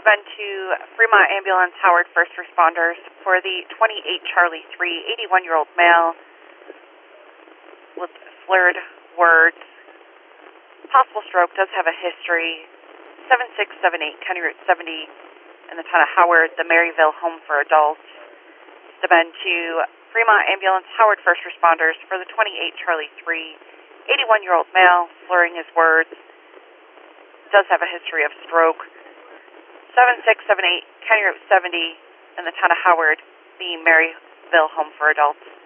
Been to Fremont Ambulance, Howard First Responders for the 28 Charlie 3, 81-year-old male with slurred words. Possible stroke, does have a history. 7678 County Route 70 in the town of Howard, the Maryville Home for Adults. Been to Fremont Ambulance, Howard First Responders for the 28 Charlie 3, 81-year-old male, slurring his words. Does have a history of stroke. 7678 County Route 70 in the town of Howard, the Maryville Home for Adults.